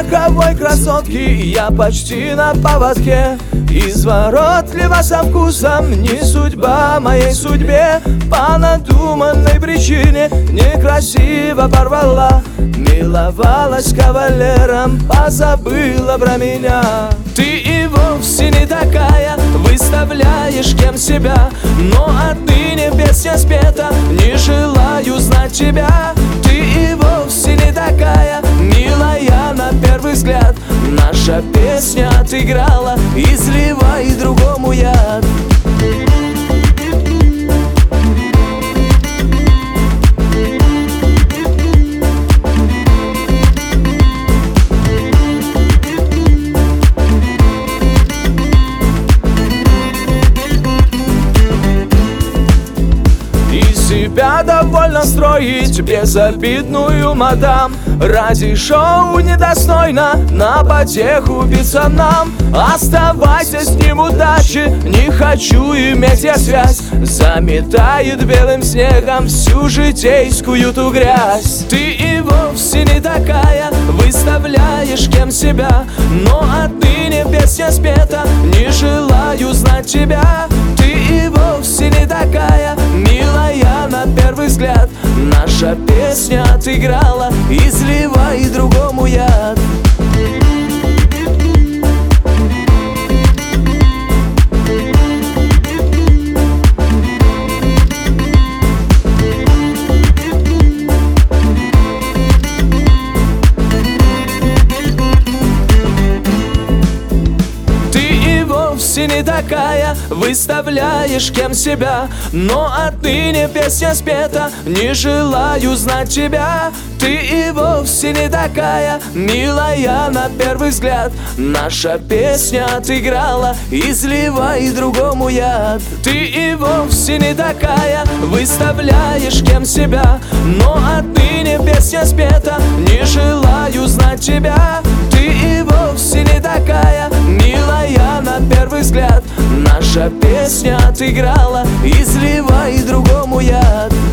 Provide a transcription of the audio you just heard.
роковой красотки я почти на поводке. Изворотливо со вкусом, не судьба моей судьбе. По надуманной причине некрасиво порвала. Миловалась кавалером, позабыла про меня. Ты и вовсе не такая, выставляешь кем себя. Но отныне песня спета, не желаю знать тебя. Ты и вовсе не такая, милая на первый взгляд. Наша песня отыграла, изливай другому яд. Себя довольно строить безобидную мадам. Ради шоу недостойно на потеху пацанам. Оставайся с ним, удачи, не хочу иметь я связь. Заметает белым снегом всю житейскую ту грязь. Ты и вовсе не такая, выставляешь кем себя. Но отныне песня спета, не желаю знать тебя. Ты и вовсе не такая, милая на первый взгляд. Наша песня отыграла, изливай другому яд. Вовсе не такая, выставляешь кем себя. Но отныне песня спета, не желаю знать тебя. Ты и вовсе не такая, милая на первый взгляд. Наша песня отыграла, изливай другому яд. Ты и вовсе не такая, выставляешь кем себя. Но отныне песня спета, не желаю знать тебя. Ты и вовсе не такая, милая на первый взгляд. Наша песня отыграла, изливай другому яд.